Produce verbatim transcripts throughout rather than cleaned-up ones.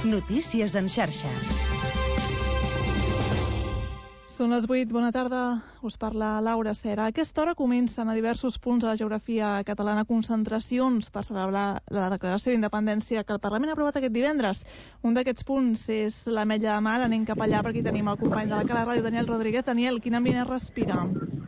Notícies en xarxa. Són les vuit, bona tarda, us parla Laura Cera. A aquesta hora comencen a diversos punts de la geografia catalana concentracions per celebrar la declaració d'independència que el Parlament ha aprovat aquest divendres. Un d'aquests punts és l'Ametlla de Mar, anem cap allà, per aquí tenim el company de la Cala Ràdio, Daniel Rodríguez. Daniel, quin ambient es respira?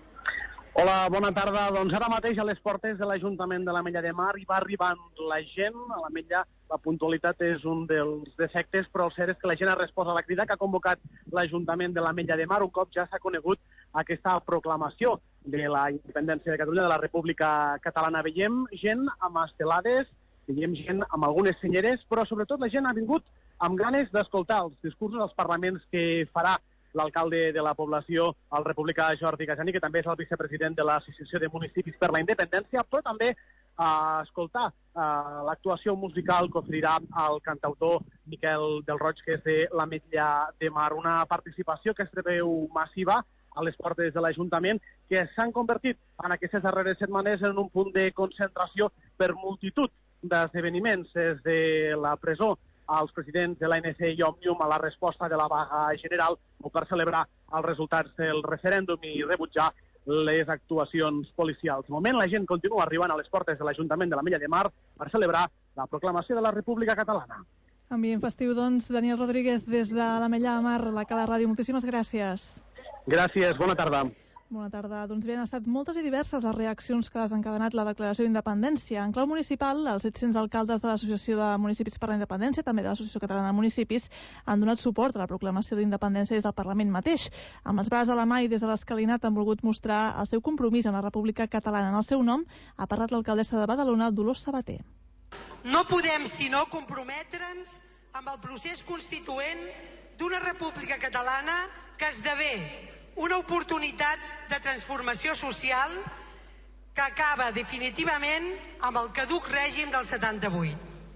Hola, bona tarda. Doncs ara mateix a les portes de l'Ajuntament de l'Ametlla de Mar hi va arribant la gent. A l'Ametlla la puntualitat és un dels defectes, però el cert és que la gent ha respost a la crida que ha convocat l'Ajuntament de l'Ametlla de Mar un cop ja s'ha conegut aquesta proclamació de la independència de Catalunya, de la República Catalana. Veiem gent amb estelades, veiem gent amb algunes senyeres, però sobretot la gent ha vingut amb ganes d'escoltar els discursos als parlaments que farà l'alcalde de la població, el republicà Jordi Casani, que també és el vicepresident de l'Associació de Municipis per la Independència, però també a escoltar uh, l'actuació musical que oferirà el cantautor Miquel del Roig, que és de l'Ametlla de Mar. Una participació que es preveu massiva a les portes de l'Ajuntament, que s'han convertit en aquestes darreres setmanes en un punt de concentració per multitud d'esdeveniments, des de la presó als presidents de l'A N C i Òmnium a la resposta de la vaga general o per celebrar els resultats del referèndum i rebutjar les actuacions policials. De moment, la gent continua arribant a les portes de l'Ajuntament de l'Ametlla de Mar per celebrar la proclamació de la República Catalana. Ambient festiu, doncs, Daniel Rodríguez, des de l'Ametlla de Mar, la Cala Ràdio. Moltíssimes gràcies. Gràcies, bona tarda. Bona tarda. Doncs bé, han estat moltes i diverses les reaccions que ha desencadenat la declaració d'independència. En clau municipal, els set-cents alcaldes de l'Associació de Municipis per la Independència, també de l'Associació Catalana de Municipis, han donat suport a la proclamació d'independència des del Parlament mateix. Amb els braços a la mà i des de l'escalinat han volgut mostrar el seu compromís amb la República Catalana. En el seu nom ha parlat l'alcaldessa de Badalona, Dolors Sabater. No podem sinó comprometre'ns amb el procés constituent d'una República Catalana que esdevé una oportunitat de transformació social que acaba definitivament amb el caduc règim del setanta-vuit.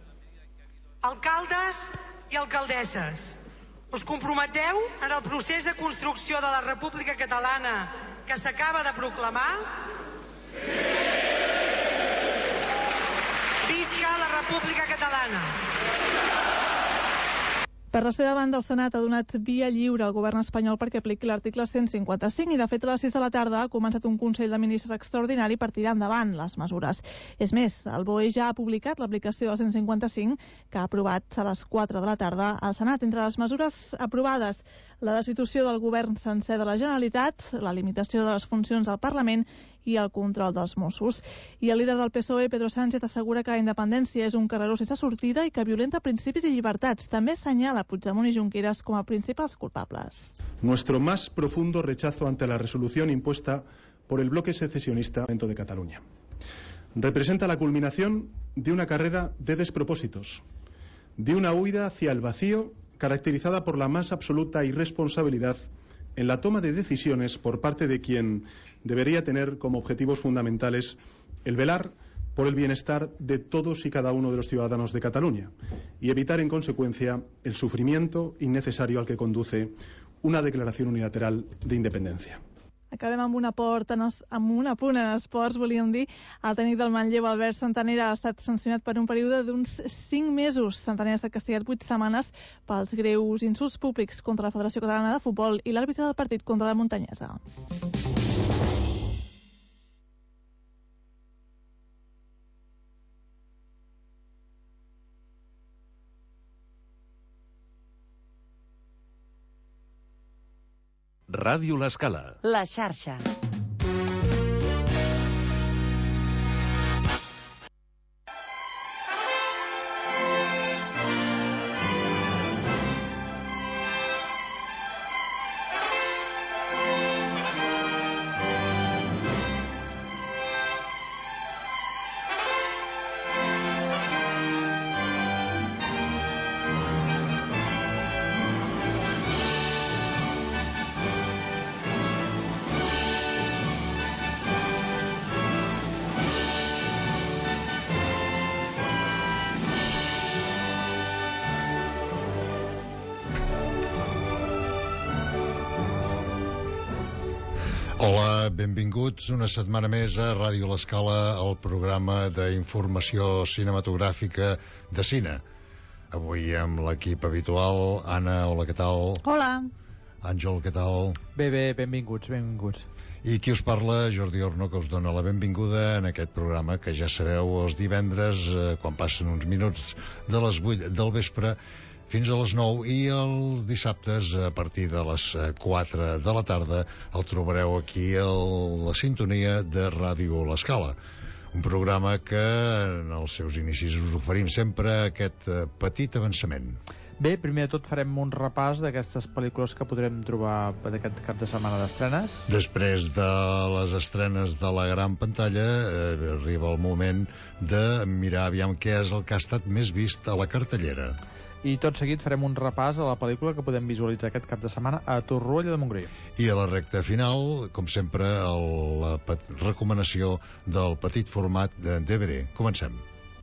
Alcaldes i alcaldesses, us comprometeu en el procés de construcció de la República Catalana que s'acaba de proclamar? Sí! Visca la República Catalana! Per la seva banda, el Senat ha donat via lliure al govern espanyol perquè apliqui l'article cent cinquanta-cinc i, de fet, a les sis de la tarda ha començat un Consell de Ministres extraordinari per tirar endavant les mesures. És més, el B O E ja ha publicat l'aplicació del cent cinquanta-cinc, que ha aprovat a les quatre de la tarda al Senat. Entre les mesures aprovades, la destitució del govern sencer de la Generalitat, la limitació de les funcions del Parlament i el control dels Mossos. I el líder del P S O E, Pedro Sánchez, assegura que la independència és un carreró sense sortida i que violenta principis i llibertats. També assenyala Puigdemont i Junqueras com a principals culpables. Nuestro más profundo rechazo ante la resolución impuesta por el bloque secesionista de Cataluña. Representa la culminación de una carrera de despropósitos, de una huida hacia el vacío caracterizada por la más absoluta irresponsabilidad en la toma de decisiones por parte de quien debería tener como objetivos fundamentales el velar por el bienestar de todos y cada uno de los ciudadanos de Cataluña y evitar en consecuencia el sufrimiento innecesario al que conduce una declaración unilateral de independencia. Acabem amb un aport en es, amb un apunt en esports, volíem dir. El tècnic del Manlleu, Albert Santanera, ha estat sancionat per un període d'uns cinc mesos. Santanera ha estat castigat vuit setmanes pels greus insults públics contra la Federació Catalana de Futbol i l'àrbitre del partit contra la Muntanyesa. Ràdio L'Escala. La xarxa. Hola, benvinguts una setmana més a Ràdio L'Escala, el programa d'informació cinematogràfica de cine. Avui amb l'equip habitual. Anna, hola, què tal? Hola. Àngel, què tal? Bé, bé, benvinguts, benvinguts. I qui us parla, Jordi Orno, que us dona la benvinguda en aquest programa que ja sabeu els divendres, eh, quan passen uns minuts de les vuit del vespre fins a les nou, i els dissabtes a partir de les quatre de la tarda el trobareu aquí a la sintonia de Ràdio L'Escala. Un programa que en els seus inicis us oferim sempre aquest petit avançament. Bé, primer de tot farem un repàs d'aquestes pel·lícules que podrem trobar d'aquest cap de setmana d'estrenes. Després de les estrenes de la gran pantalla, eh, arriba el moment de mirar aviam què és el que ha estat més vist a la cartellera. I tot seguit farem un repàs a la pel·lícula que podem visualitzar aquest cap de setmana a Torroella de Montgrí. I a la recta final, com sempre, el, la recomanació del petit format de D V D. Comencem.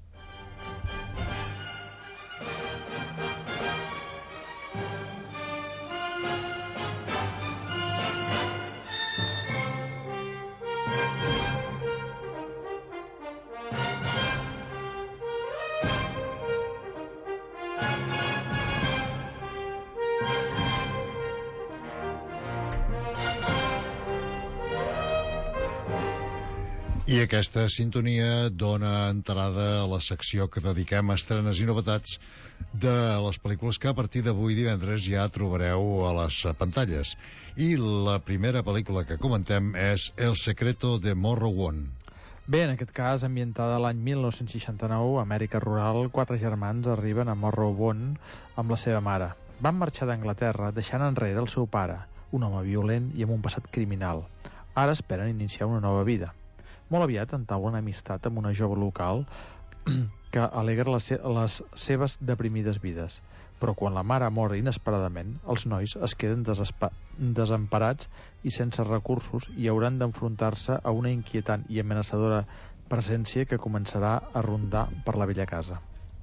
I aquesta sintonia dona entrada a la secció que dediquem a estrenes i novetats de les pel·lícules que a partir d'avui divendres ja trobareu a les pantalles. I la primera pel·lícula que comentem és El secreto de Morrowind. Bé, en aquest cas, ambientada l'any mil nou-cents seixanta-nou, a Amèrica rural, quatre germans arriben a Morrowind amb la seva mare. Van marxar d'Anglaterra deixant enrere el seu pare, un home violent i amb un passat criminal. Ara esperen iniciar una nova vida. Molt aviat entablen amistat amb una jove local que alegra les, se les seves deprimides vides. Però quan la mare mor inesperadament, els nois es queden desemparats i sense recursos i hauran d'enfrontar-se a una inquietant i amenaçadora presència que començarà a rondar per la vella casa.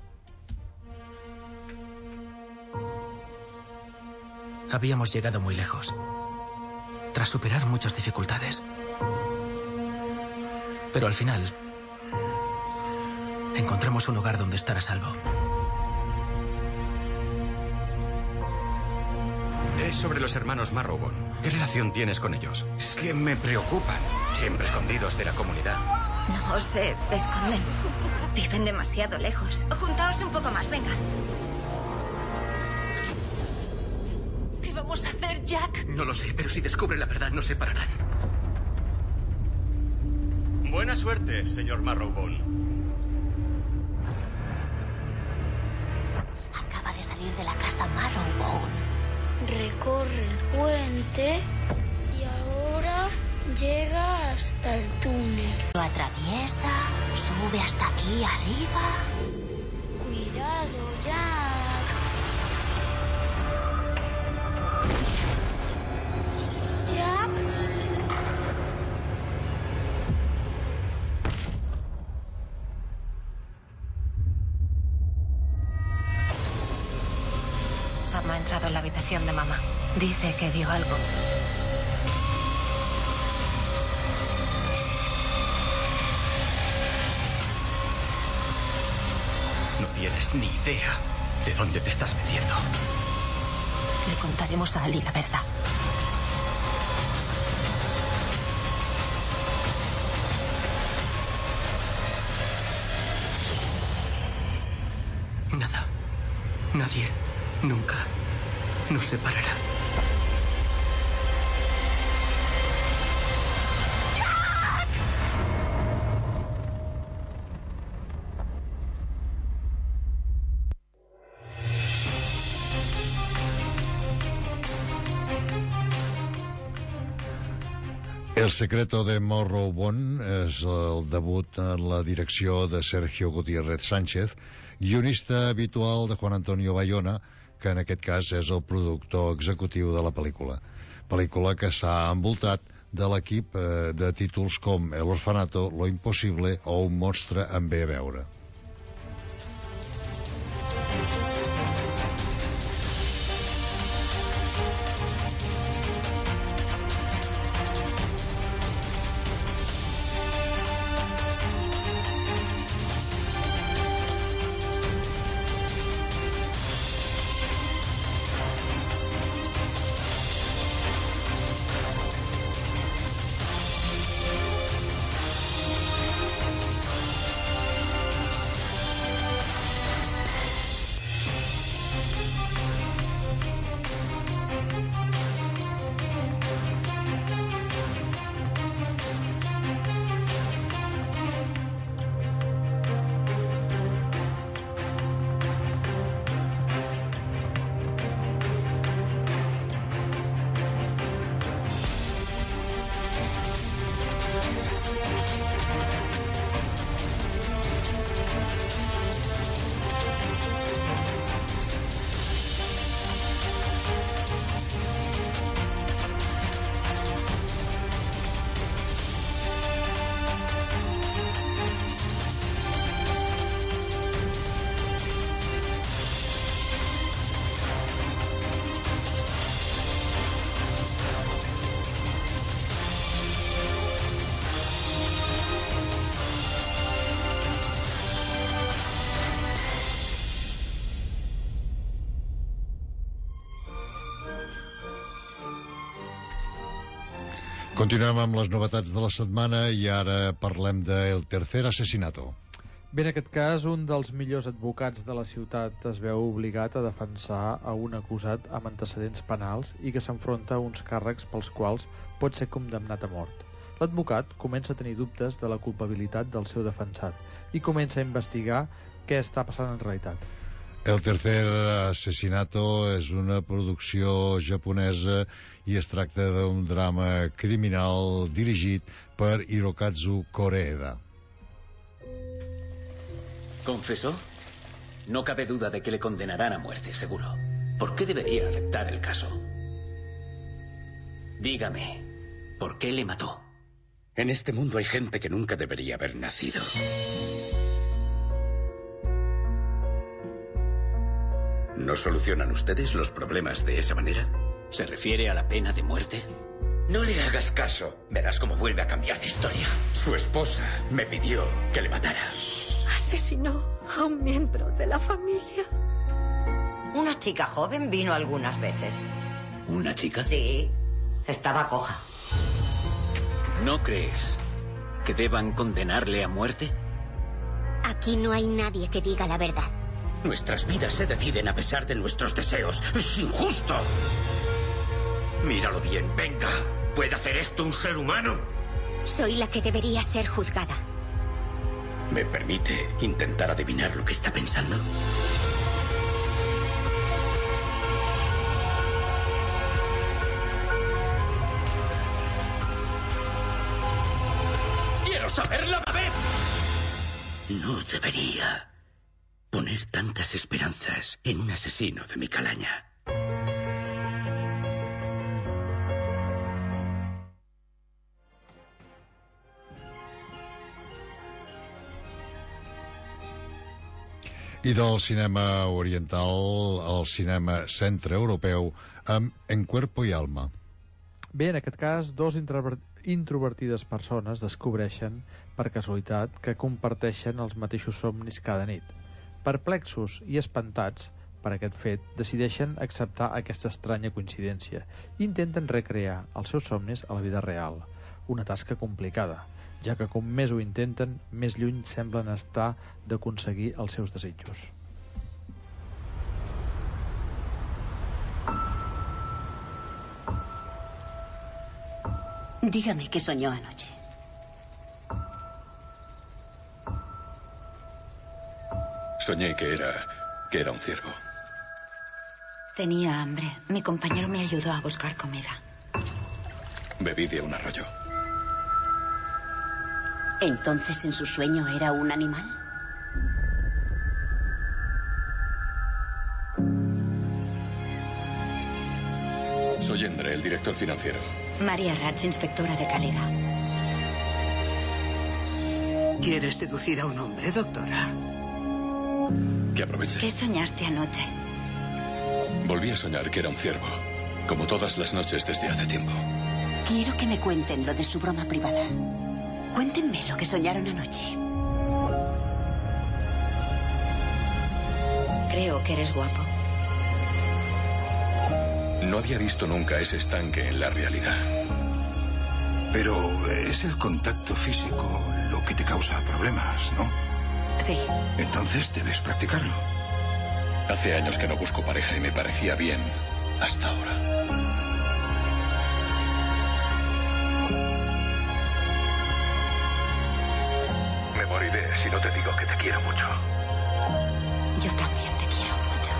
Habíamos llegado muy lejos, tras superar muchas dificultades. Pero al final encontramos un lugar donde estar a salvo. Es sobre los hermanos Marrowbone. ¿Qué relación tienes con ellos? Es que me preocupan. Siempre escondidos de la comunidad. No se esconden. Viven demasiado lejos. Juntaos un poco más, venga. ¿Qué vamos a hacer, Jack? No lo sé, pero si descubren la verdad nos separarán. Buena suerte, señor Marrowbone. Acaba de salir de la casa Marrowbone. Recorre el puente y ahora llega hasta el túnel. Lo atraviesa, sube hasta aquí arriba. Cuidado, Jack. Jack. Sam ha entrado en la habitación de mamá. Dice que vio algo. No tienes ni idea de dónde te estás metiendo. Le contaremos a Ali la verdad. Nada, nadie, nunca nos separará. El secreto de Morrowind és el debut en la direcció de Sergio Gutiérrez Sánchez, guionista habitual de Juan Antonio Bayona, que en aquest cas és el productor executiu de la pel·lícula. Pel·lícula que s'ha envoltat de l'equip eh, de títols com El orfanato, Lo imposible o Un monstre em ve a veure. Continuem amb les novetats de la setmana i ara parlem de El Tercer Asesinato. Bé, en aquest cas, un dels millors advocats de la ciutat es veu obligat a defensar a un acusat amb antecedents penals i que s'enfronta a uns càrrecs pels quals pot ser condemnat a mort. L'advocat comença a tenir dubtes de la culpabilitat del seu defensat i comença a investigar què està passant en realitat. El Tercer Asesinato és una producció japonesa i es tracta d'un drama criminal dirigit per Hirokazu Koreeda. ¿Confesó? No cabe duda de que le condenarán a muerte, seguro. ¿Por qué debería aceptar el caso? Dígame, ¿por qué le mató? En este mundo hay gente que nunca debería haber nacido. ¿No solucionan ustedes los problemas de esa manera? ¿Se refiere a la pena de muerte? No le hagas caso. Verás cómo vuelve a cambiar de historia. Su esposa me pidió que le matara. Asesinó a un miembro de la familia. Una chica joven vino algunas veces. ¿Una chica? Sí, estaba coja. ¿No crees que deban condenarle a muerte? Aquí no hay nadie que diga la verdad. Nuestras vidas se deciden a pesar de nuestros deseos. ¡Es injusto! Míralo bien, venga. ¿Puede hacer esto un ser humano? Soy la que debería ser juzgada. ¿Me permite intentar adivinar lo que está pensando? ¡Quiero saberlo a la vez! No debería poner tantas esperanzas en un asesino de mi calaña. I del cinema oriental al cinema centreeuropeu amb En Cuerpo y Alma. Bé, en aquest cas, dos introvertides persones descobreixen, per casualitat, que comparteixen els mateixos somnis cada nit. Perplexos i espantats per aquest fet, decideixen acceptar aquesta estranya coincidència i intenten recrear els seus somnis a la vida real. Una tasca complicada, ja que com més ho intenten, més lluny semblen estar d'aconseguir els seus desitjos. Dígame qué soñó anoche. Soñé que era, que era un ciervo. Tenía hambre. Mi compañero me ayudó a buscar comida. Bebí de un arroyo. ¿Entonces en su sueño era un animal? Soy Endre, el director financiero. María Ratz, inspectora de calidad. ¿Quieres seducir a un hombre, doctora? Que aproveche. ¿Qué soñaste anoche? Volví a soñar que era un ciervo, como todas las noches desde hace tiempo. Quiero que me cuenten lo de su broma privada. Cuéntenme lo que soñaron anoche. Creo que eres guapo. No había visto nunca ese estanque en la realidad. Pero es el contacto físico lo que te causa problemas, ¿no? Sí. Entonces debes practicarlo. Hace años que no busco pareja y me parecía bien hasta ahora. Me moriré si no te digo que te quiero mucho. Yo también te quiero mucho.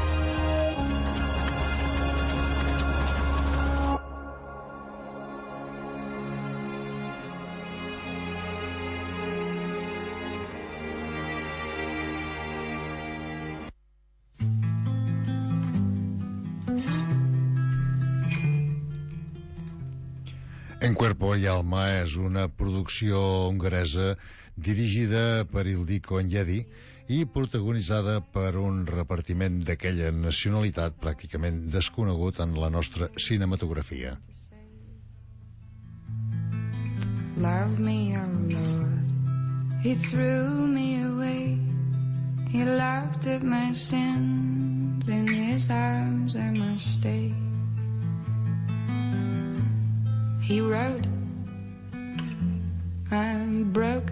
En Cuerpo y Alma és una producció hongaresa dirigida per Ildiko Enyedi i protagonitzada per un repartiment d'aquella nacionalitat pràcticament desconegut en la nostra cinematografia. Love me, oh Lord, He threw me away. He laughed at my sins. In His arms I must stay. He wrote I'm broke.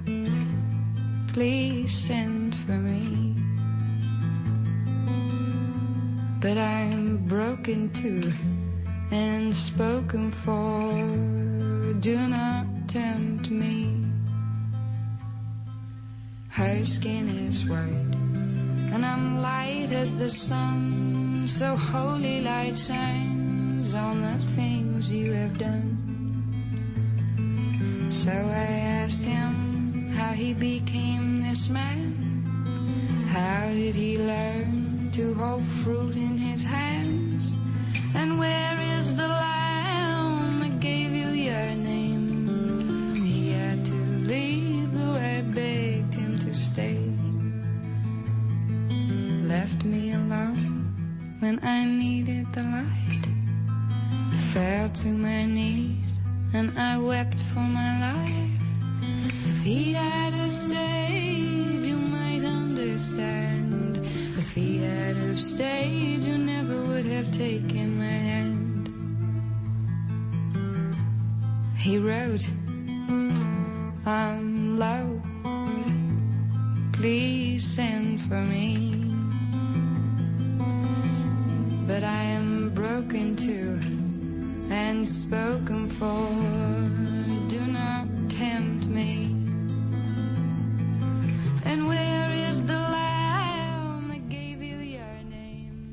Please send for me. But I'm broken too and spoken for. Do not tempt me. Her skin is white and I'm light as the sun. So holy light shines on the things you have done. So I asked him how he became this man. How did he learn to hold fruit in his hands? And where is the lamb that gave you your name? He had to leave though I begged him to stay. Left me alone when I needed the light. I fell to my knees and I wept for my life. If he had have stayed, you might understand. If he had have stayed, you never would have taken my hand. He wrote, I'm low, please send for me. But I am broken too and spoken for. Do not tempt me. And where is the lamb that gave you your name?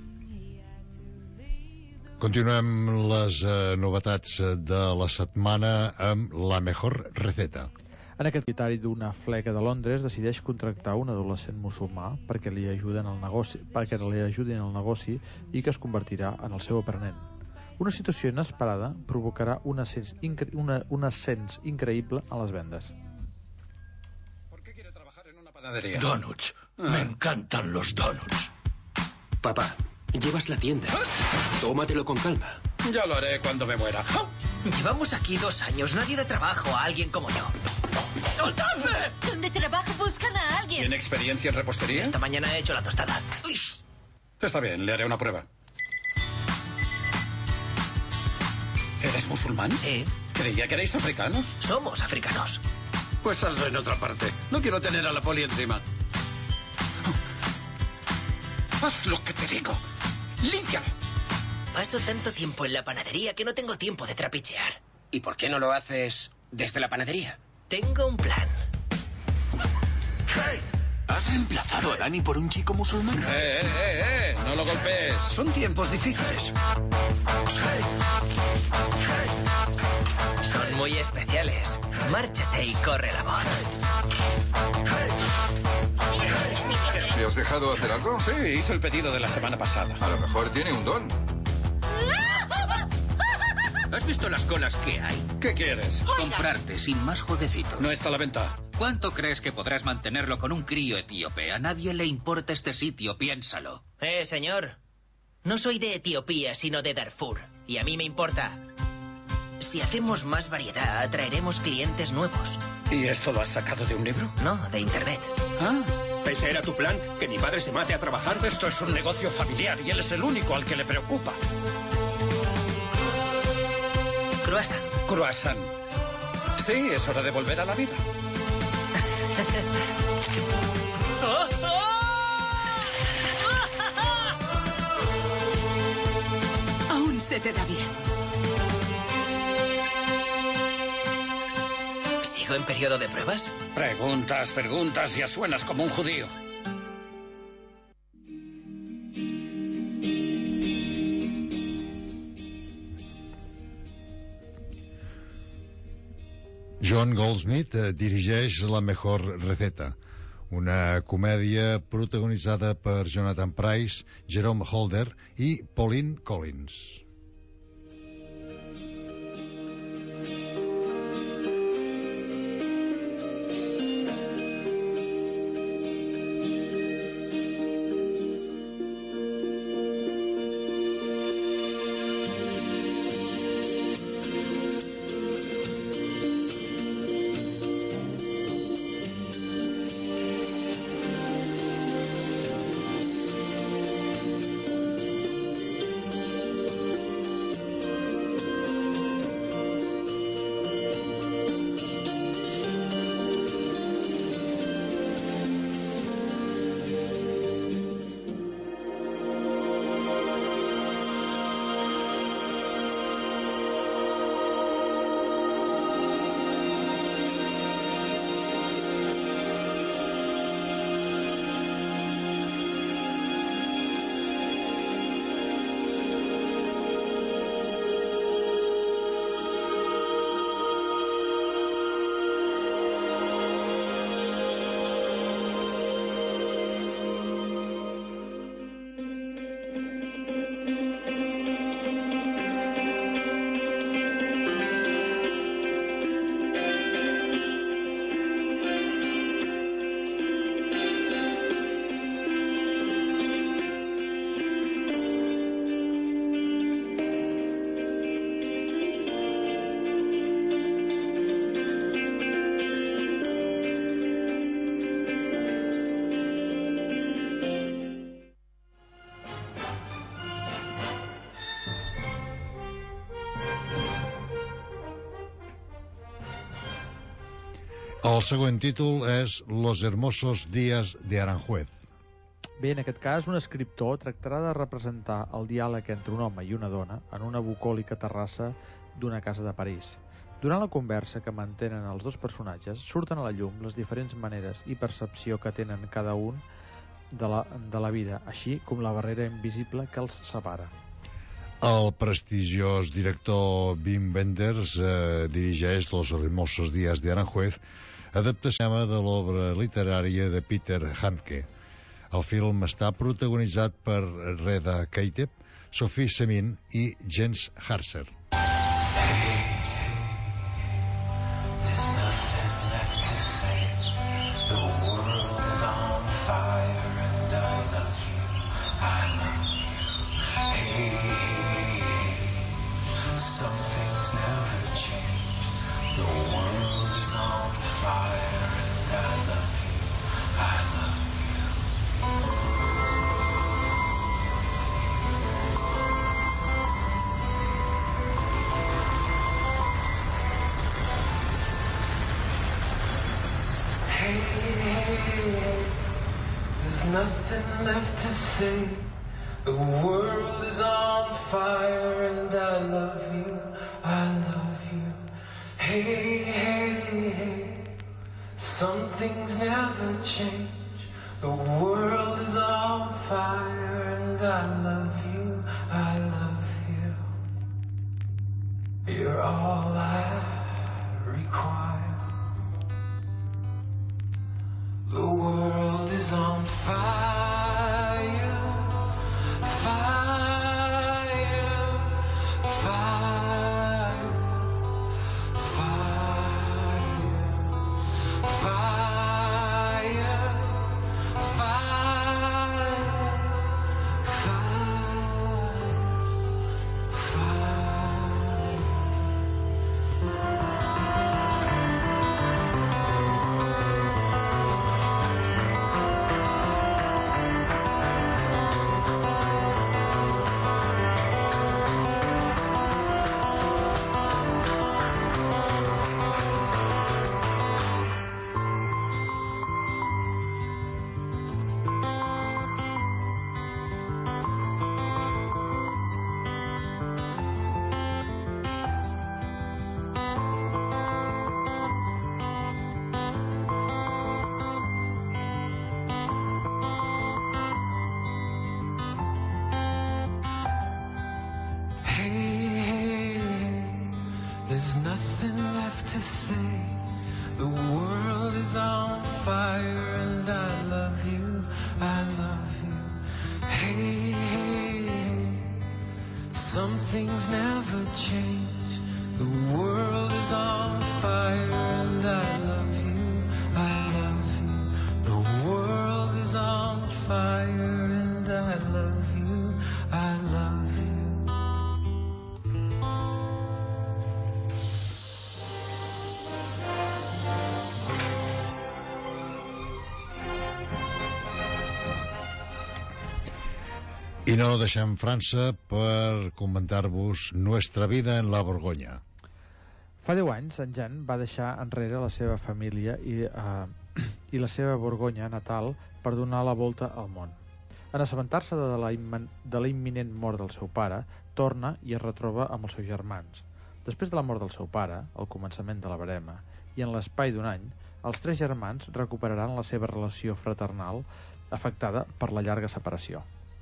Continuem les uh, novetats de la setmana amb La Mejor Receta. En aquest propietari d'una fleca de Londres decideix contractar un adolescent musulmà perquè li ajuden al negoci, perquè li ajudin al negoci i que es convertirà en el seu aprenent. Una situació inesperada provocarà un ascens, incre una, un ascens increïble a les vendes. ¿Por qué quiere trabajar en una panadería? Donuts. Ah. Me encantan los donuts. Papá, llevas la tienda. Tómatelo con calma. Ya lo haré cuando me muera. Llevamos aquí dos años. Nadie da trabajo a alguien como yo. ¡Soltadme! ¿Dónde trabaja? Buscan a alguien. ¿Tiene experiencia en repostería? Esta mañana he hecho la tostada. Uy. Está bien, le haré una prueba. ¿Eres musulmán? Sí. Creía que erais africanos. Somos africanos. Pues hazlo en otra parte. No quiero tener a la poli encima. Haz lo que te digo. Límpialo. Paso tanto tiempo en la panadería que no tengo tiempo de trapichear. ¿Y por qué no lo haces desde la panadería? Tengo un plan. Hey, ¿has reemplazado a Dani por un chico musulmán? Eh, eh, eh, no lo golpees. Son tiempos difíciles. Son muy especiales. Márchate y corre la voz. ¿Le has dejado hacer algo? Sí, hizo el pedido de la semana pasada. A lo mejor tiene un don. ¿Has visto las colas que hay? ¿Qué quieres? Comprarte sin más jueguecitos. No está a la venta. ¿Cuánto crees que podrás mantenerlo con un crío etíope? A nadie le importa este sitio, piénsalo. Eh, señor. No soy de Etiopía, sino de Darfur. Y a mí me importa. Si hacemos más variedad, atraeremos clientes nuevos. ¿Y esto lo has sacado de un libro? No, de internet. Ah. ¿Ese era tu plan? ¿Que mi padre se mate a trabajar? Esto es un negocio familiar y él es el único al que le preocupa. Croissant. Croissant. Sí, es hora de volver a la vida. Aún se te da bien. ¿Sigo en periodo de pruebas? Preguntas, preguntas, ya suenas como un judío. John Goldsmith eh, dirigeix La Mejor Receta, una comèdia protagonitzada per Jonathan Pryce, Jerome Holder i Pauline Collins. El següent títol és Los hermosos días de Aranjuez. Bé, en aquest cas, un escriptor tractarà de representar el diàleg entre un home i una dona en una bucòlica terrassa d'una casa de París. Durant la conversa que mantenen els dos personatges, surten a la llum les diferents maneres i percepció que tenen cada un de la, de la vida, així com la barrera invisible que els separa. El prestigiós director Wim Wenders eh, dirigeix Los hermosos días de Aranjuez, adaptació de l'obra literària de Peter Handke. El film està protagonitzat per Reda Kateb, Sophie Semin i Jens Harzer. Nothing left to say. The world is on fire and I love you, I love you. Hey, hey, hey. Some things never change. The world is on fire and I love you, I love you. You're all I require. The world is on fire, fire, fire, fire, fire, There's nothing left to say. The world is on fire and I love you, I love you. Hey, hey, hey. Some things never change. The world is on fire and I love you, I love you. The world is on fire and I love you, I love you. I no deixem França per comentar-vos Nuestra vida en la Borgonya. Fa deu anys, en Jan va deixar enrere la seva família i, eh, i la seva Borgonya natal per donar la volta al món. En assabentar-se de la, imman, de la imminent mort del seu pare, torna i es retroba amb els seus germans. Després de la mort del seu pare, al començament de la verema, i en l'espai d'un any, els tres germans recuperaran la seva relació fraternal afectada per la llarga separació.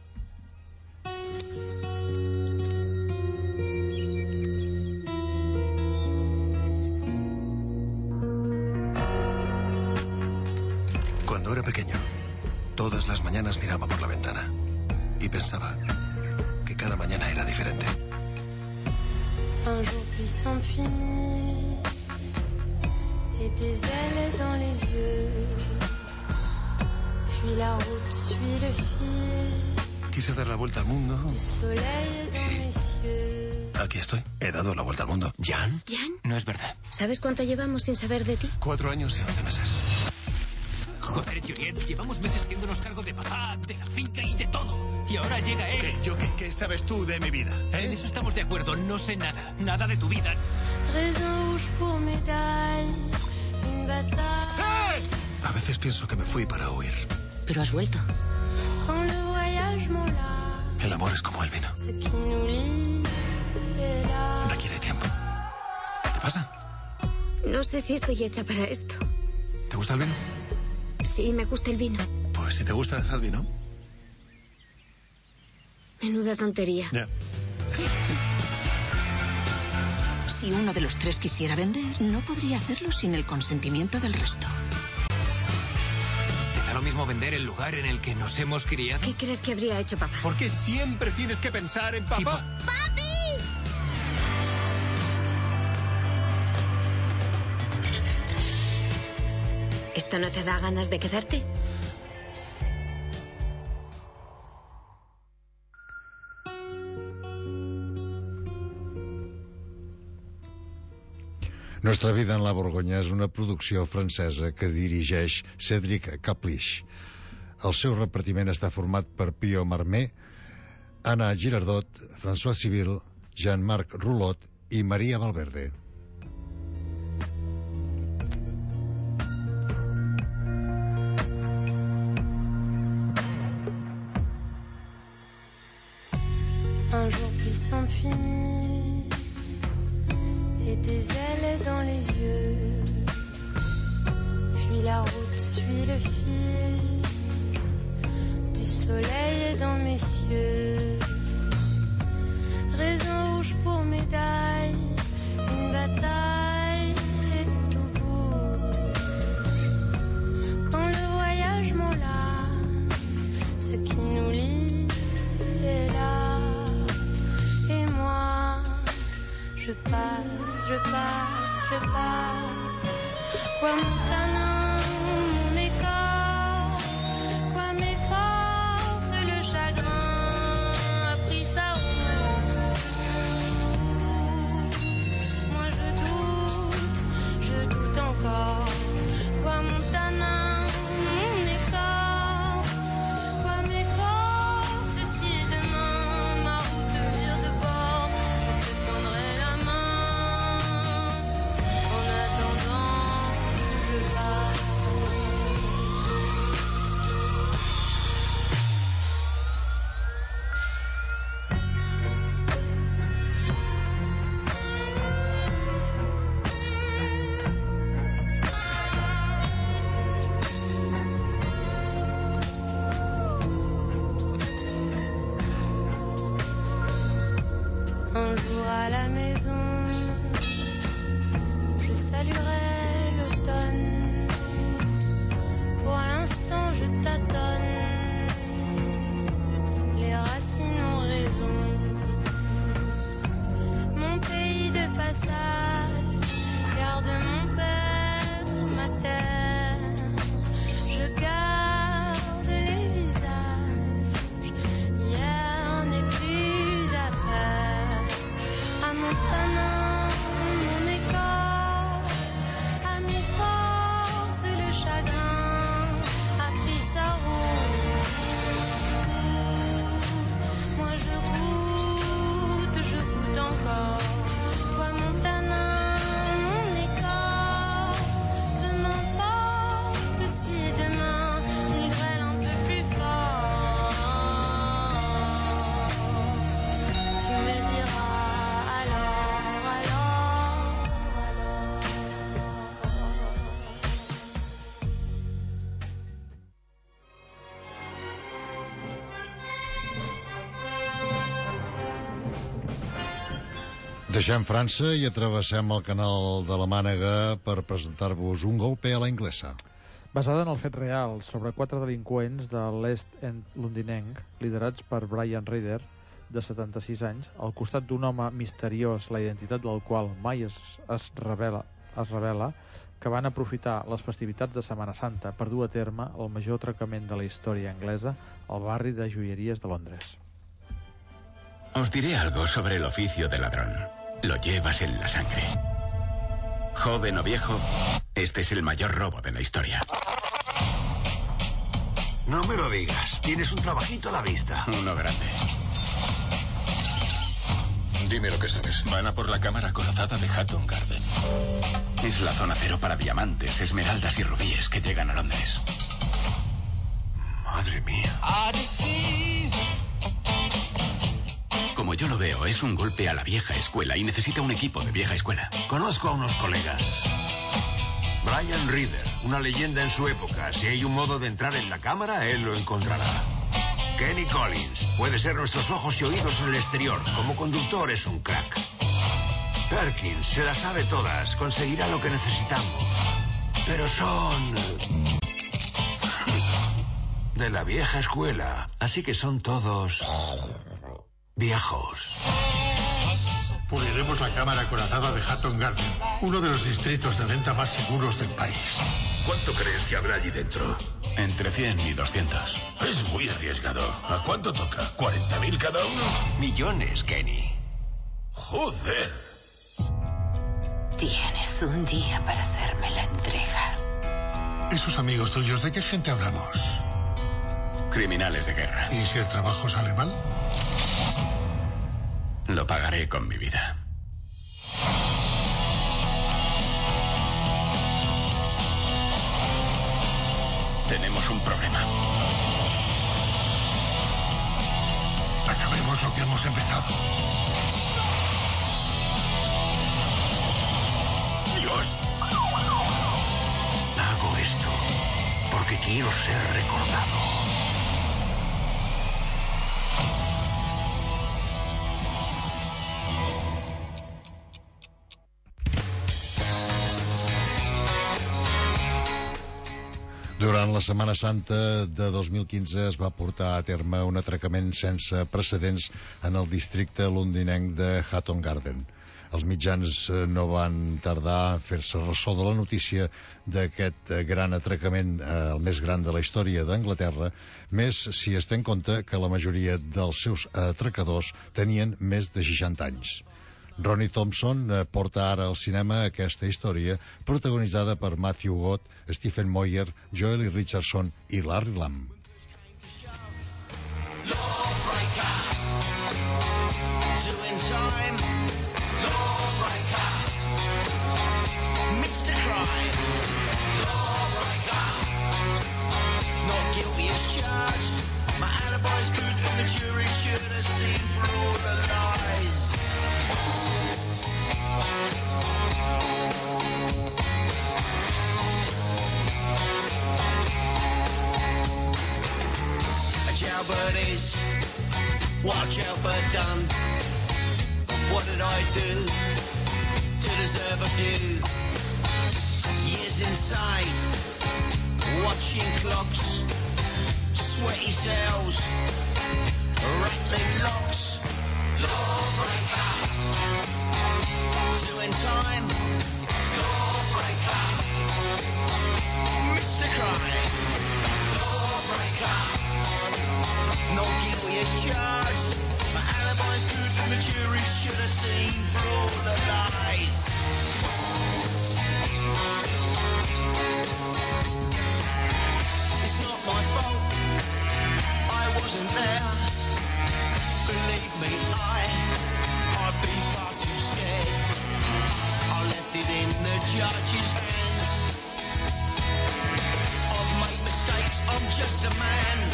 Cuando era pequeño, todas las mañanas miraba por la ventana y pensaba que cada mañana era diferente. Un jour puis s'infini et des ailes dans les yeux. Puis la route suit le fil. Quise dar la vuelta al mundo. Du soleil dans mes cieux. Aquí estoy. He dado la vuelta al mundo. ¿Jan? ¿Jan? No es verdad. ¿Sabes cuánto llevamos sin saber de ti? Cuatro años y once meses. Joder, Juliet, llevamos meses haciéndonos cargo de papá, de la finca y de todo. Y ahora llega él. ¿Qué, yo, qué, qué sabes tú de mi vida? ¿Eh? En eso estamos de acuerdo. No sé nada. Nada de tu vida. Raisin rouge pour médaille. Une une bataille. A veces pienso que me fui para huir. Pero has vuelto. Quand le voyage m'enlace, El amor es como el vino. ce qui nous lie est là. Requiere tiempo. ¿Qué te pasa? No sé si estoy hecha para esto. ¿Te gusta el vino? Sí, me gusta el vino. Pues si te gusta el vino. Menuda tontería. Ya. Si uno de los tres quisiera vender, no podría hacerlo sin el consentimiento del resto. ¿Te da lo mismo vender el lugar en el que nos hemos criado? ¿Qué crees que habría hecho papá? ¿Por qué siempre tienes que pensar en papá? ¡Papi! ¿Esto no te da ganas de quedarte? Nuestra vida en la Borgonya és una producció francesa que dirigeix Cédric Capliche. El seu repartiment està format per Pio Marmé, Anna Girardot, François Civil, Jean-Marc Roullot i Maria Valverde. Un jour puissant finit et des ailes dans les yeux. Puis la route suit le fil du soleil dans mes cieux. Raison rouge pour médaille, une bataille et tout bouge. Quand le voyage m'enlace, ce qui nous lie est là. Et moi, je passe, je passe, je passe. Quoi mon talent, mon écorce, quoi mes forces, le chagrin a pris sa route. Moi je doute, je doute encore. Quoi mon talent, mon écorce, quoi mes forces, si demain ma route vire de bord, je te tendrai la main. En attendant, je passe. Un jour à la maison, je saluerai l'automne. Pour l'instant, je tâtonne. Les racines ont raison. Mon pays de passage garde mon père, ma terre. Je garde les visages. Hier n'est plus à faire. À mon talent, mon écorce, à mes forces, le chagrin a pris sa route. Moi je goûte, je goûte encore. Quoi mon talent, mon écorce, peu m'importe si demain il grêle un peu plus fort. Tu me diras alors, alors, alors. Deixem França i atravessem el canal de la Mànega per presentar-vos Un golpe a la inglesa. Basada en el fet real sobre quatre delinqüents de l'est end londinenc, liderats per Brian Ryder, de setanta-sis anys, al costat d'un home misteriós, la identitat del qual mai es, es, revela, es revela, que van aprofitar les festivitats de Setmana Santa per dur a terme el major atracament de la història anglesa al barri de joieries de Londres. Os diré algo sobre el oficio de ladrón. Lo llevas en la sangre. Joven o viejo, este es el mayor robo de la historia. No me lo digas. Tienes un trabajito a la vista. Uno grande. Dime lo que sabes. Van a por la cámara acorazada de Hatton Garden. Es la zona cero para diamantes, esmeraldas y rubíes que llegan a Londres. Madre mía. Como yo lo veo, es un golpe a la vieja escuela y necesita un equipo de vieja escuela. Conozco a unos colegas. Brian Reader, una leyenda en su época. Si hay un modo de entrar en la cámara, él lo encontrará. Kenny Collins, puede ser nuestros ojos y oídos en el exterior. Como conductor es un crack. Perkins, se las sabe todas. Conseguirá lo que necesitamos. Pero son... de la vieja escuela. Así que son todos... viejos. Puliremos la cámara acorazada de Hatton Garden, uno de los distritos de venta más seguros del país. ¿Cuánto crees que habrá allí dentro? Entre cien y doscientos. Es muy arriesgado. ¿A cuánto toca? ¿cuarenta mil cada uno? Millones, Kenny. Joder. Tienes un día para hacerme la entrega. Esos amigos tuyos, ¿de qué gente hablamos? Criminales de guerra. ¿Y si el trabajo sale mal? Lo pagaré con mi vida. Tenemos un problema. Acabemos lo que hemos empezado. Dios. Hago esto porque quiero ser recordado. Durant la Setmana Santa de dos mil quinze es va portar a terme un atracament sense precedents en el districte londinenc de Hatton Garden. Els mitjans no van tardar a fer-se ressò de la notícia d'aquest gran atracament, el més gran de la història d'Anglaterra, més si es té en compte que la majoria dels seus atracadors tenien més de seixanta anys. Ronnie Thompson porta ara al cinema aquesta història, protagonitzada per Matthew Gott, Stephen Moyer, Joely Richardson i Larry Lamb. Birdies, watch out for done. What did I do to deserve a few years inside, watching clocks, sweaty cells, rattling locks, lawbreaker, doing time, lawbreaker, Mister Crime, lawbreaker. No guilty as charged. My alibi's good and the jury should have seen through all the lies. It's not my fault. I wasn't there. Believe me, I, I've been far too scared. I left it in the judge's hands. I've made mistakes. I'm just a man.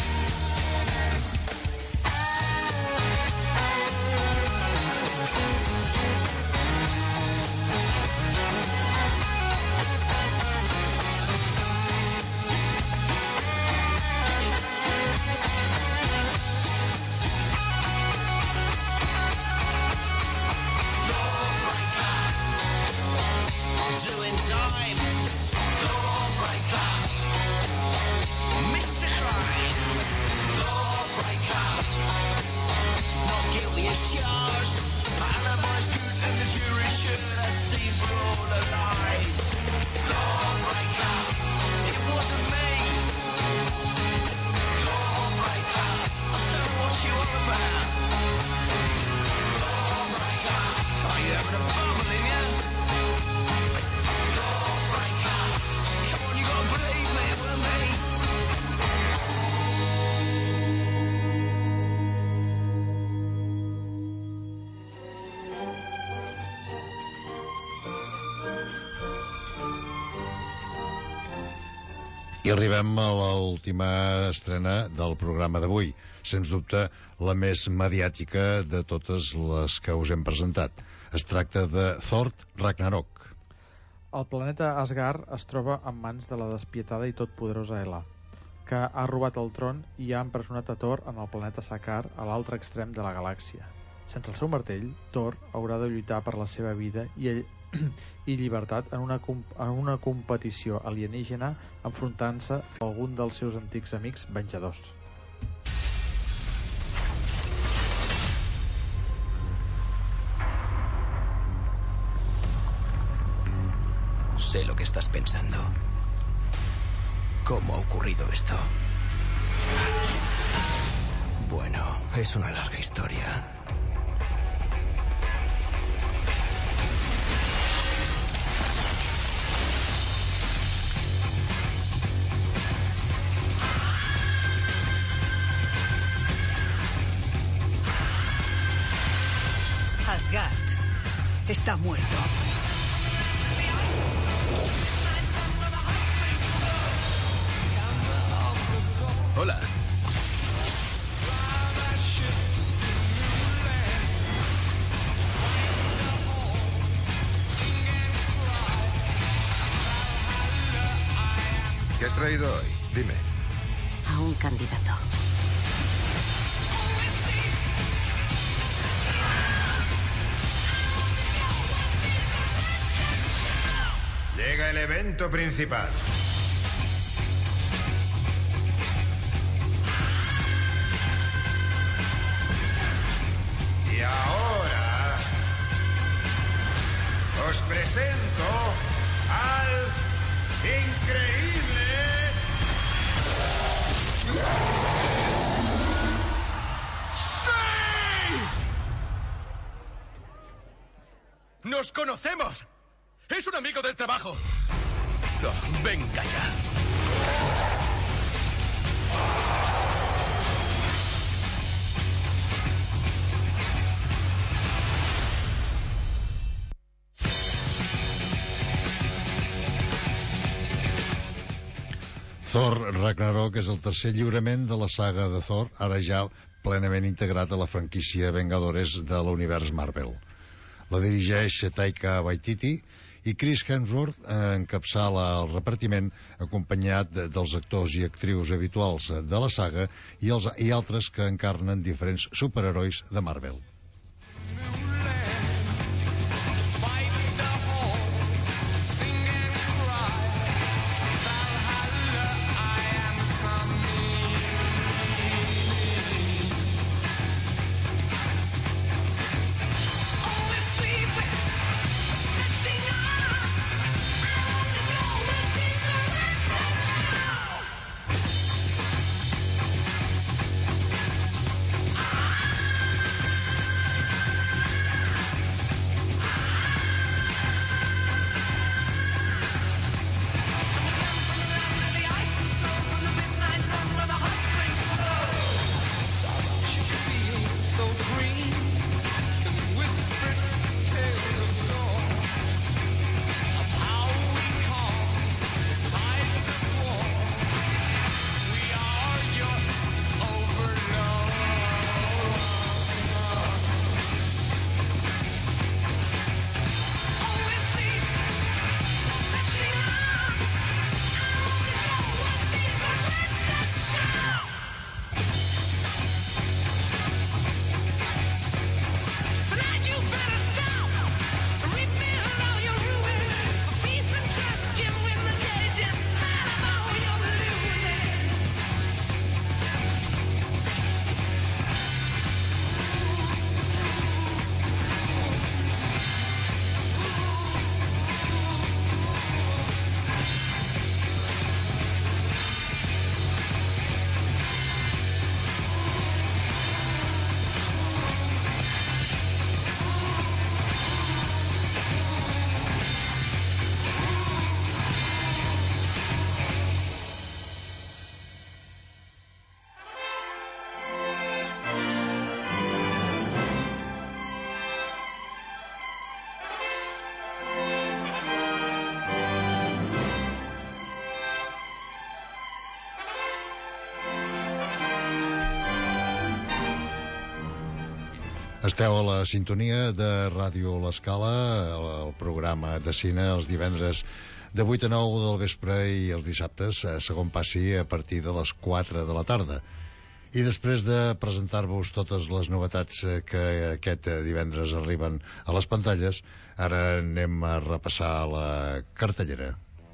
Mister Crime, lawbreaker. I arribem a l'última estrena del programa d'avui, sens dubte la més mediàtica de totes les que us hem presentat. Es tracta de Thor Ragnarok. El planeta Asgard es troba en mans de la despietada i totpoderosa Hela, que ha robat el tron i ha empresonat a Thor en el planeta Sakaar, a l'altre extrem de la galàxia. Sense el seu martell, Thor haurà de lluitar per la seva vida i, ell, i llibertat en una, en una competició alienígena, enfrontant-se a algun dels seus antics amics venjadors. Sé lo que estás pensando. ¿Cómo ha ocurrido esto? Bueno, es una larga historia. Asgard está muerto. Hola. ¿Qué has traído hoy? Dime. A un candidato. Llega el evento principal. Y ahora os presento al increíble ¡Sí! ¡Nos conocemos! ¡Es un amigo del trabajo! Oh, venga ya. Thor Ragnarok és el tercer lliurament de la saga de Thor, ara ja plenament integrat a la franquícia Vengadores de l'univers Marvel. La dirigeix Taika Waititi i Chris Hemsworth encapçala el repartiment acompanyat dels actors i actrius habituals de la saga i, els, i altres que encarnen diferents superherois de Marvel. Esteu a la sintonia de Ràdio L'Escala, el programa de cine els divendres de vuit a nou del vespre i els dissabtes, segon passi, a partir de les quatre de la tarda. I després de presentar-vos totes les novetats que aquest divendres arriben a les pantalles, ara anem a repassar la cartellera.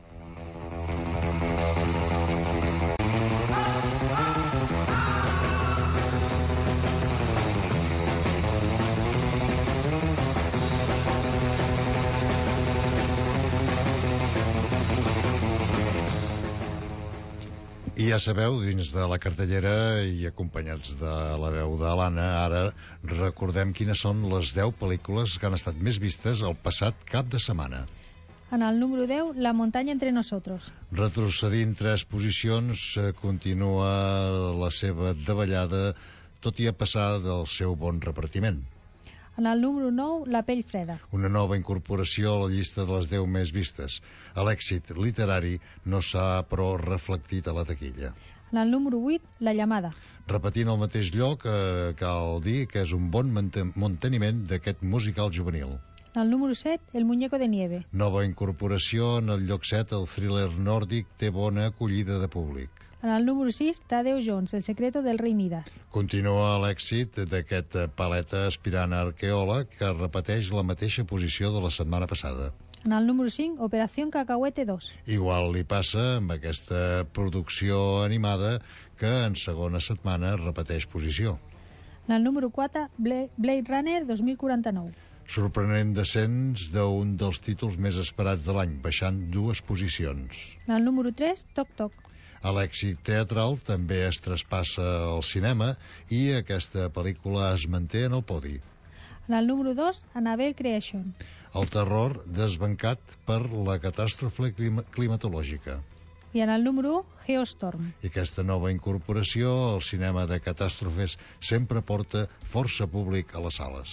I ja sabeu, dins de la cartellera i acompanyats de la veu de l'Anna, ara recordem quines són les deu pel·lícules que han estat més vistes el passat cap de setmana. En el número deu, La muntanya entre nosotros. Retrocedint tres posicions, continua la seva davallada, tot i a passar del seu bon repartiment. En el número nou, La pell freda. Una nova incorporació a la llista de les deu més vistes. L'èxit literari no s'ha, però, reflectit a la taquilla. En el número vuit, La llamada. Repetint el mateix lloc, eh, cal dir que és un bon manteniment d'aquest musical juvenil. En el número set, El muñeco de nieve. Nova incorporació en el lloc set, el thriller nòrdic té bona acollida de públic. En el número sis, Tadeu Jones, El secreto del rei Midas. Continua l'èxit d'aquest paleta aspirant a arqueòleg que repeteix la mateixa posició de la setmana passada. En el número cinc, Operación Cacahuete dos. Igual li passa amb aquesta producció animada que en segona setmana repeteix posició. En el número quatre, Blade Runner dos mil quaranta-nou. Sorprenent descens d'un dels títols més esperats de l'any, baixant dues posicions. En el número tres, Toc Toc. A l'èxit teatral també es traspassa al cinema i aquesta pel·lícula es manté en el podi. En el número dos, Annabelle Creation. El terror desbancat per la catàstrofe clima climatològica. I en el número un, Geostorm. I aquesta nova incorporació al cinema de catàstrofes sempre porta força públic a les sales.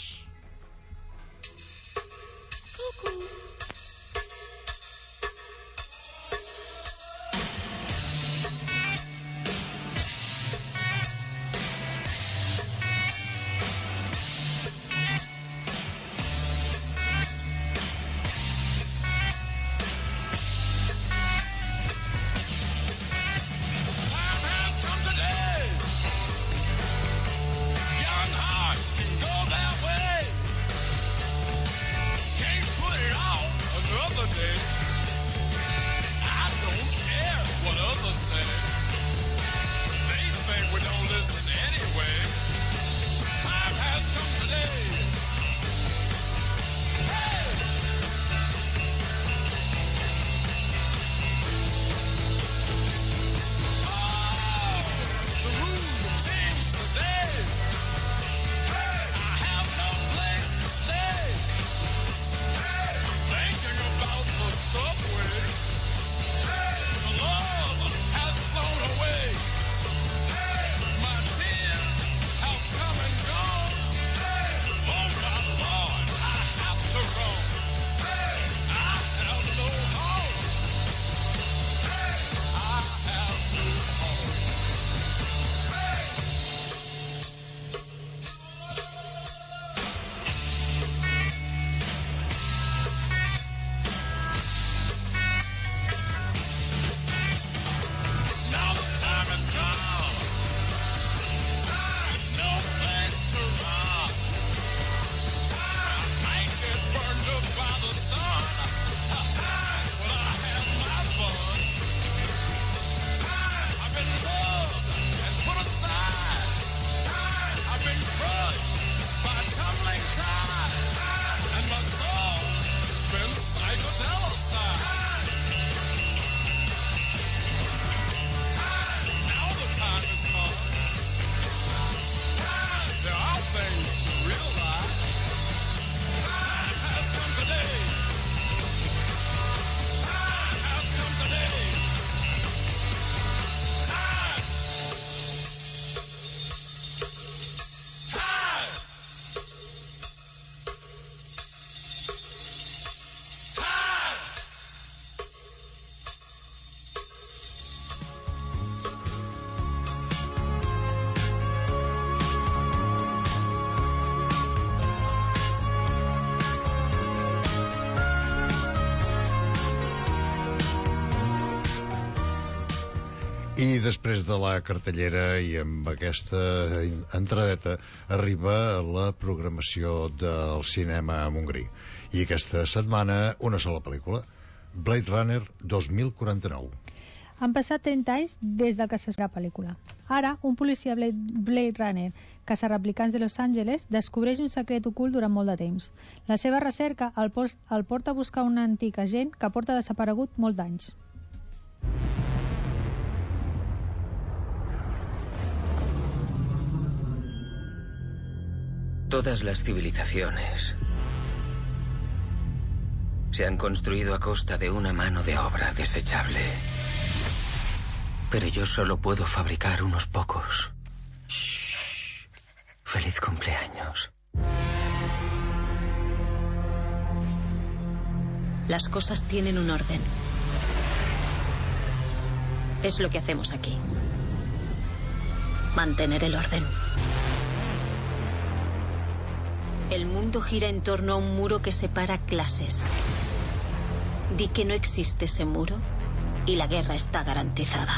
I després de la cartellera i amb aquesta entradeta arriba la programació del cinema a Montgrí. I aquesta setmana una sola pel·lícula, Blade Runner dos mil quaranta-nou. Han passat trenta anys des de que s'escriu la pel·lícula. Ara, un policia Blade, Blade Runner, caçarreplicants de Los Angeles, descobreix un secret ocult durant molt de temps. La seva recerca el, post, el porta a buscar un antic agent que porta desaparegut molts d'anys. Todas las civilizaciones se han construido a costa de una mano de obra desechable. Pero yo solo puedo fabricar unos pocos. Shh. Feliz cumpleaños. Las cosas tienen un orden. Es lo que hacemos aquí. Mantener el orden. El mundo gira en torno a un muro que separa clases. Di que no existe ese muro y la guerra está garantizada.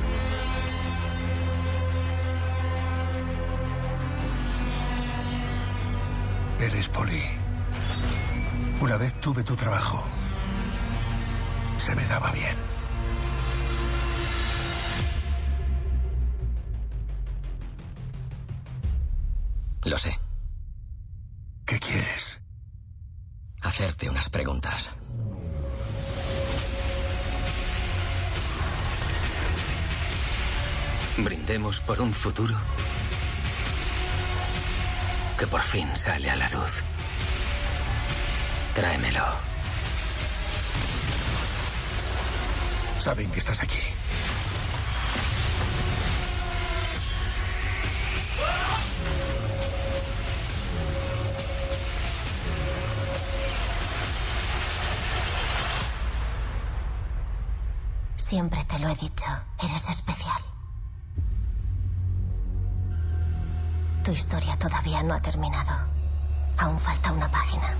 Eres Polly. Una vez tuve tu trabajo. Se me daba bien. Lo sé. ¿Qué quieres? Hacerte unas preguntas. Brindemos por un futuro que por fin sale a la luz. Tráemelo. Saben que estás aquí. Siempre te lo he dicho, eres especial. Tu historia todavía no ha terminado. Aún falta una página.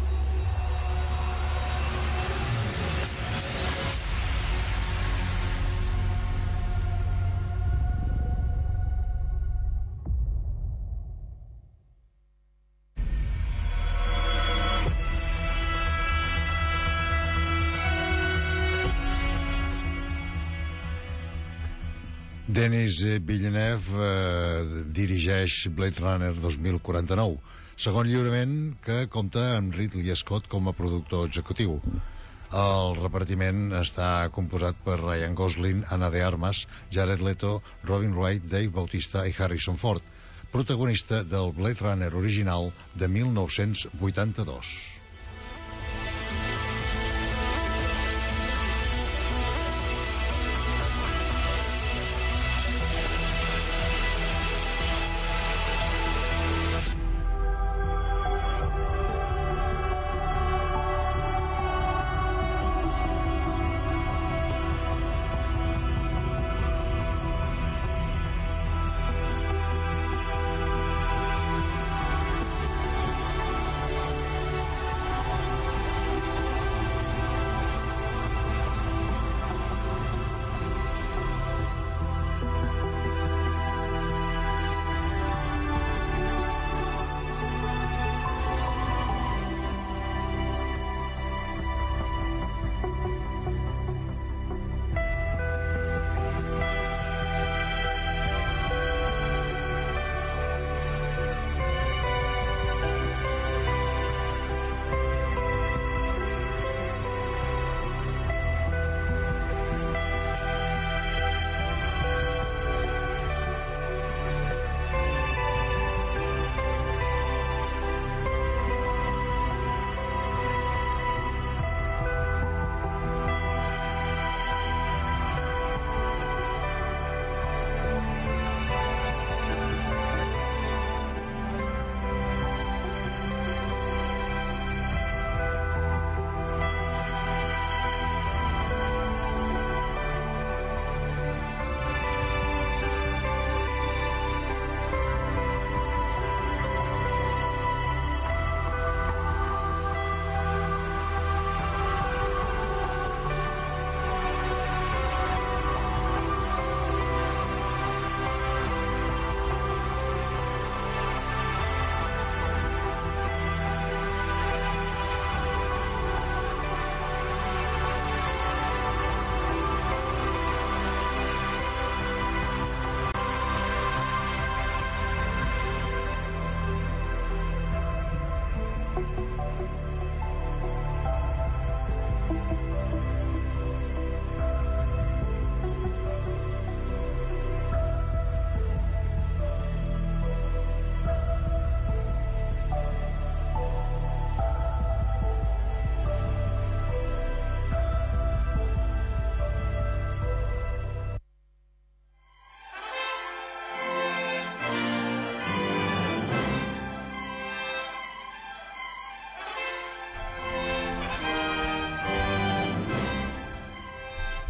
Denis Villeneuve eh, dirigeix Blade Runner dos mil quaranta-nou, segon lliurament que compta amb Ridley Scott com a productor executiu. El repartiment està composat per Ryan Gosling, Ana de Armas, Jared Leto, Robin Wright, Dave Bautista i Harrison Ford, protagonista del Blade Runner original de mil nou-cents vuitanta-dos.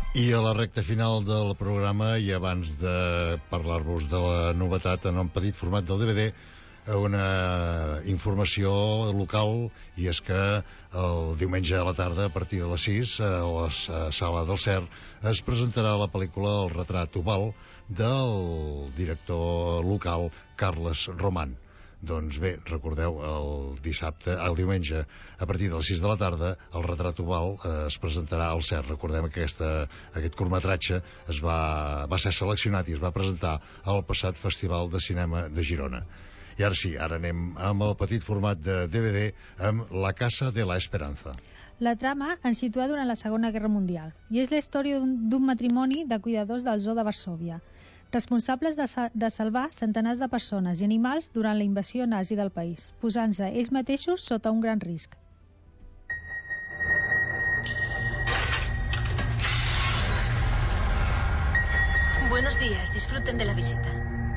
I a la recta final del programa, i abans de parlar-vos de la novetat en un petit format del D V D, una informació local, i és que el diumenge a la tarda, a partir de les sis, a la sala del C E R, es presentarà la pel·lícula El retrat oval del director local Carles Roman. Doncs bé, recordeu, el dissabte, el diumenge, a partir de les sis de la tarda, el retrat oval eh, es presentarà al C E R. Recordem que aquesta, aquest curtmetratge es va, va ser seleccionat i es va presentar al passat Festival de Cinema de Girona. I ara sí, ara anem amb el petit format de D V D amb La casa de la esperanza. La trama ens situa durant la Segona Guerra Mundial i és la història d'un matrimoni de cuidadors del zoo de Varsòvia, responsables de, sa de salvar centenars de persones i animals durant la invasió nazi del país, posant-se ells mateixos sota un gran risc. Buenos días, disfruten de la visita.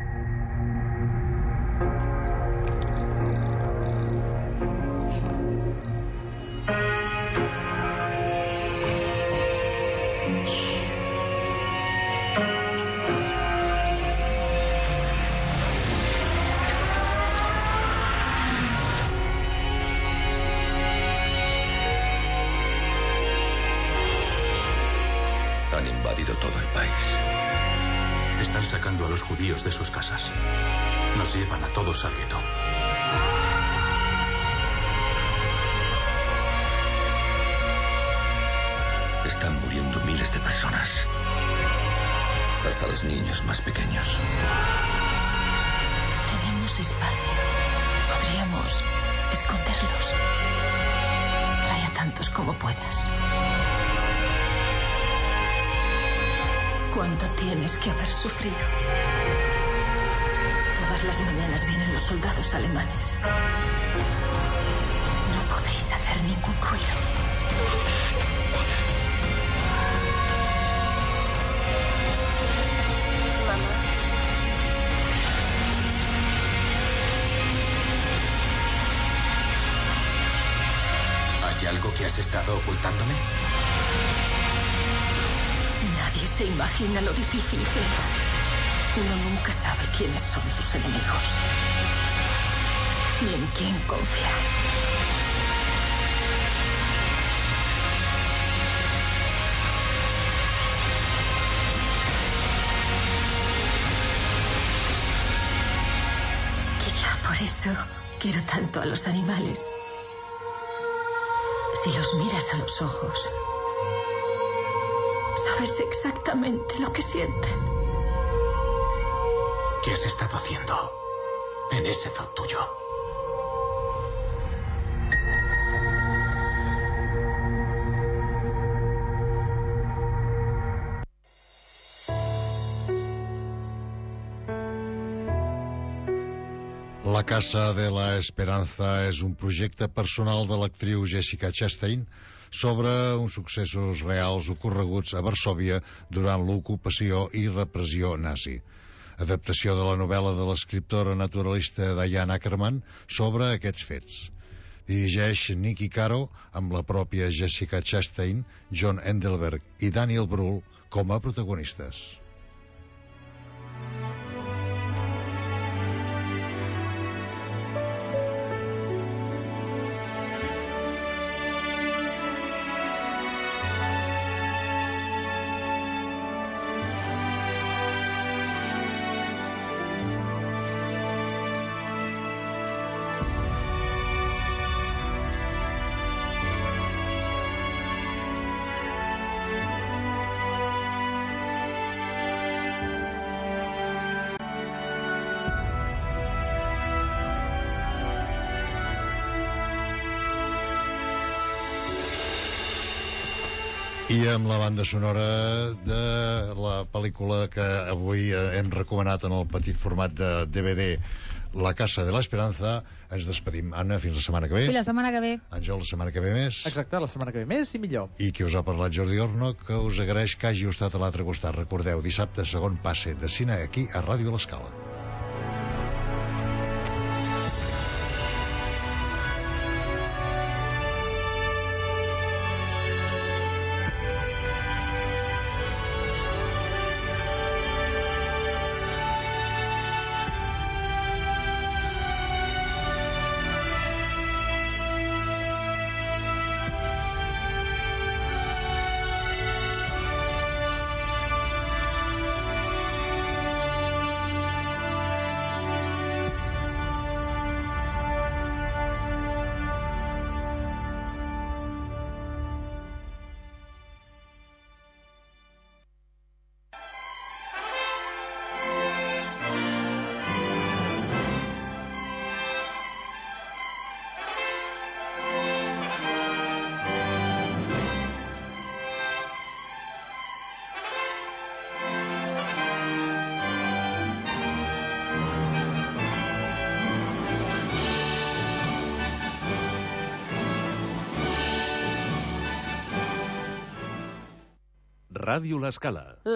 Han invadido todo el país. Están sacando a los judíos de sus casas. Nos llevan a todos al gueto. Están muriendo miles de personas. Hasta los niños más pequeños. Tenemos espacio. Podríamos esconderlos. Trae a tantos como puedas. ¿Cuánto tienes que haber sufrido? Todas las mañanas vienen los soldados alemanes. No podéis hacer ningún ruido. Mamá. ¿Hay algo que has estado ocultándome? Nadie se imagina lo difícil que es. Uno nunca sabe quiénes son sus enemigos, ni en quién confiar. Quizá por eso quiero tanto a los animales. Si los miras a los ojos, sabes exactamente lo que sienten. ¿Qué has estado haciendo en ese zoo tuyo? La Casa de la Esperanza és un projecte personal de l'actriu Jessica Chastain sobre uns successos reals ocorreguts a Varsòvia durant l'ocupació i repressió nazi. Adaptació de la novel·la de l'escriptora naturalista Diane Ackerman sobre aquests fets. Dirigeix Nicky Caro amb la pròpia Jessica Chastain, John Endelberg i Daniel Brühl com a protagonistes. I amb la banda sonora de la pel·lícula que avui hem recomanat en el petit format de D V D, La Casa de la Esperanza, ens despedim. Anna, fins la setmana que ve. Fins la setmana que ve. Àngel, la setmana que ve més. Exacte, la setmana que ve més i millor. I qui us ha parlat, Jordi Orno, que us agraeix que hagi estat a l'altre costat. Recordeu, dissabte segon passe de cine aquí a Ràdio L'Escala. Ràdio L'Escala.